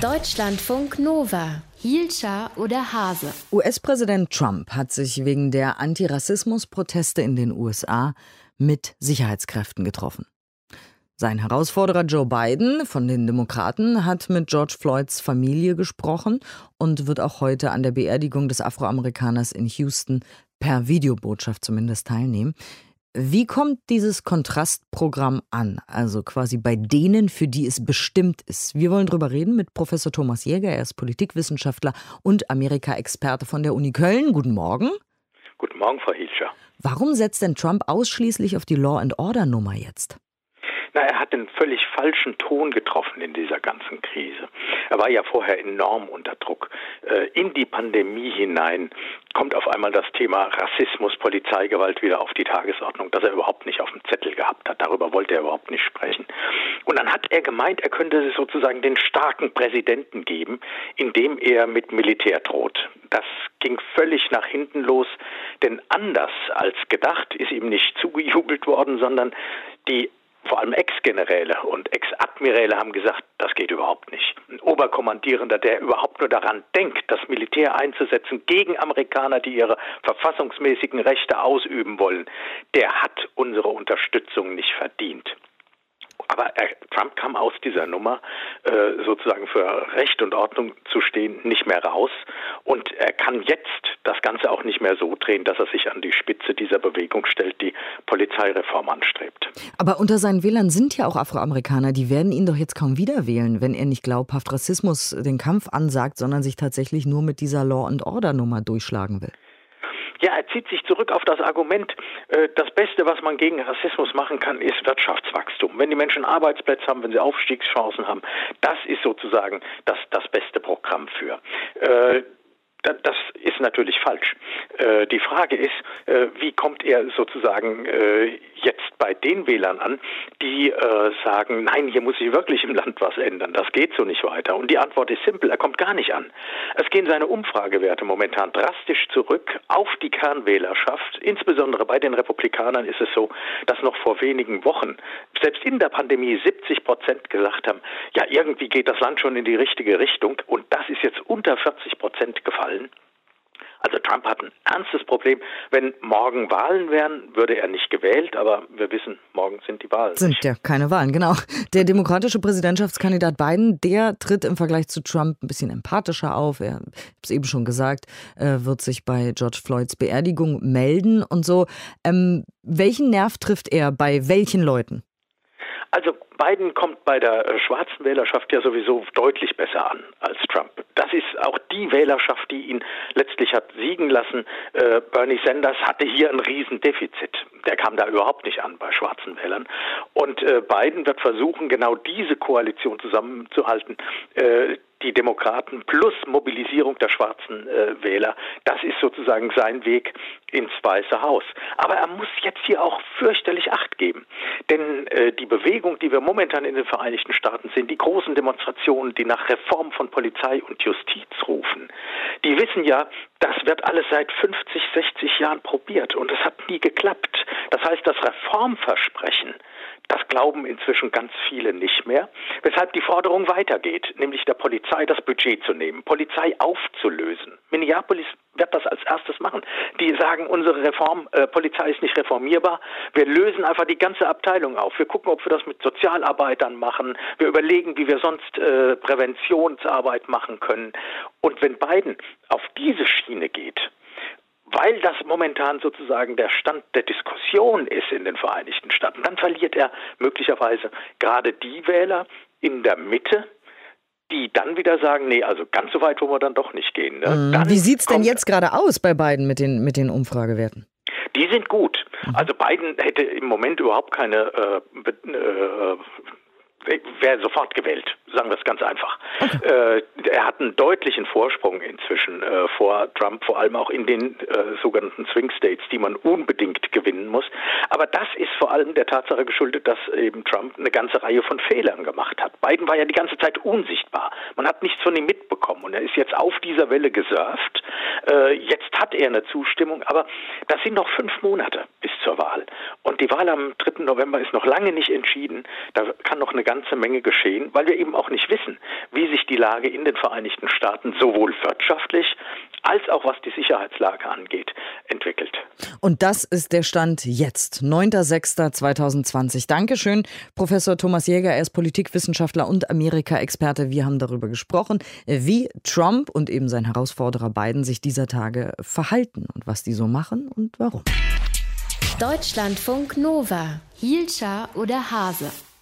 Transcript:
Deutschlandfunk Nova. Hielscher oder Hase? US-Präsident Trump hat sich wegen der Antirassismus-Proteste in den USA mit Sicherheitskräften getroffen. Sein Herausforderer Joe Biden von den Demokraten hat mit George Floyds Familie gesprochen und wird auch heute an der Beerdigung des Afroamerikaners in Houston per Videobotschaft zumindest teilnehmen. Wie kommt dieses Kontrastprogramm an? Also quasi bei denen, für die es bestimmt ist. Wir wollen drüber reden mit Professor Thomas Jäger. Er ist Politikwissenschaftler und Amerika-Experte von der Uni Köln. Guten Morgen. Guten Morgen, Frau Hielscher. Warum setzt denn Trump ausschließlich auf die Law-and-Order-Nummer jetzt? Er hat den völlig falschen Ton getroffen in dieser ganzen Krise. Er war ja vorher enorm unter Druck. In die Pandemie hinein kommt auf einmal das Thema Rassismus, Polizeigewalt wieder auf die Tagesordnung, das er überhaupt nicht auf dem Zettel gehabt hat. Darüber wollte er überhaupt nicht sprechen. Und dann hat er gemeint, er könnte sozusagen den starken Präsidenten geben, indem er mit Militär droht. Das ging völlig nach hinten los, denn anders als gedacht ist ihm nicht zugejubelt worden, sondern die vor allem Ex-Generäle und Ex-Admiräle haben gesagt, das geht überhaupt nicht. Ein Oberkommandierender, der überhaupt nur daran denkt, das Militär einzusetzen gegen Amerikaner, die ihre verfassungsmäßigen Rechte ausüben wollen, der hat unsere Unterstützung nicht verdient. Aber Trump kam aus dieser Nummer, sozusagen für Recht und Ordnung zu stehen, nicht mehr raus. Und er kann jetzt das Ganze auch nicht mehr so drehen, dass er sich an die Spitze dieser Bewegung stellt, die Polizeireform anstrebt. Aber unter seinen Wählern sind ja auch Afroamerikaner. Die werden ihn doch jetzt kaum wieder wählen, wenn er nicht glaubhaft Rassismus den Kampf ansagt, sondern sich tatsächlich nur mit dieser Law-and-Order-Nummer durchschlagen will. Ja, er zieht sich zurück auf das Argument, das Beste, was man gegen Rassismus machen kann, ist Wirtschaftswachstum. Wenn die Menschen Arbeitsplätze haben, wenn sie Aufstiegschancen haben, das ist sozusagen das beste Programm für. Das ist natürlich falsch. Die Frage ist, wie kommt er sozusagen jetzt bei den Wählern an, die sagen, nein, hier muss sich wirklich im Land was ändern, das geht so nicht weiter. Und die Antwort ist simpel, er kommt gar nicht an. Es gehen seine Umfragewerte momentan drastisch zurück auf die Kernwählerschaft. Insbesondere bei den Republikanern ist es so, dass noch vor wenigen Wochen, selbst in der Pandemie, 70% gesagt haben, ja, irgendwie geht das Land schon in die richtige Richtung. Und das ist jetzt unter 40% gefallen. Also Trump hat ein ernstes Problem. Wenn morgen Wahlen wären, würde er nicht gewählt, aber wir wissen, morgen sind die Wahlen. Sind ja keine Wahlen, genau. Der demokratische Präsidentschaftskandidat Biden, der tritt im Vergleich zu Trump ein bisschen empathischer auf. Ich habe es eben schon gesagt, wird sich bei George Floyds Beerdigung melden und so. Welchen Nerv trifft er bei welchen Leuten? Also Biden kommt bei der schwarzen Wählerschaft ja sowieso deutlich besser an als Trump. Das ist auch die Wählerschaft, die ihn letztlich hat siegen lassen. Bernie Sanders hatte hier ein Riesendefizit. Der kam da überhaupt nicht an bei schwarzen Wählern. Und Biden wird versuchen, genau diese Koalition zusammenzuhalten. Die Demokraten plus Mobilisierung der schwarzen Wähler, das ist sozusagen sein Weg ins Weiße Haus. Aber er muss jetzt hier auch fürchterlich Acht geben. Denn die Bewegung, die wir momentan in den Vereinigten Staaten sehen, die großen Demonstrationen, die nach Reform von Polizei und Justiz rufen, die wissen ja, das wird alles seit 50, 60 Jahren probiert und es hat nie geklappt. Das heißt, das Reformversprechen, das glauben inzwischen ganz viele nicht mehr, weshalb die Forderung weitergeht, nämlich der Polizei das Budget zu nehmen, Polizei aufzulösen. Minneapolis wird das als erstes machen. Die sagen, unsere Polizei ist nicht reformierbar, wir lösen einfach die ganze Abteilung auf. Wir gucken, ob wir das mit Sozialarbeitern machen, wir überlegen, wie wir sonst Präventionsarbeit machen können. Und wenn Biden auf diese Schiene geht, weil das momentan sozusagen der Stand der Diskussion ist in den Vereinigten Staaten, dann verliert er möglicherweise gerade die Wähler in der Mitte, die dann wieder sagen, nee, also ganz so weit wollen wir dann doch nicht gehen. Ne? Wie sieht es denn jetzt gerade aus bei Biden mit den Umfragewerten? Die sind gut. Also Biden hätte im Moment überhaupt keine wäre sofort gewählt, sagen wir es ganz einfach. Okay. Er hat einen deutlichen Vorsprung inzwischen vor Trump, vor allem auch in den sogenannten Swing States, die man unbedingt gewinnen muss. Aber das ist vor allem der Tatsache geschuldet, dass eben Trump eine ganze Reihe von Fehlern gemacht hat. Biden war ja die ganze Zeit unsichtbar. Man hat nichts von ihm mitbekommen und er ist jetzt auf dieser Welle gesurft. Jetzt hat er eine Zustimmung, aber das sind noch 5 Monate bis zur Wahl. Und die Wahl am 3. November ist noch lange nicht entschieden. Da kann noch eine ganze Menge geschehen, weil wir eben auch nicht wissen, wie sich die Lage in den Vereinigten Staaten sowohl wirtschaftlich als auch was die Sicherheitslage angeht, entwickelt. Und das ist der Stand jetzt, 9.06.2020. Dankeschön, Professor Thomas Jäger. Er ist Politikwissenschaftler und Amerika-Experte. Wir haben darüber gesprochen, wie Trump und eben sein Herausforderer Biden sich dieser Tage verhalten und was die so machen und warum. Deutschlandfunk Nova. Hielscher oder Hase?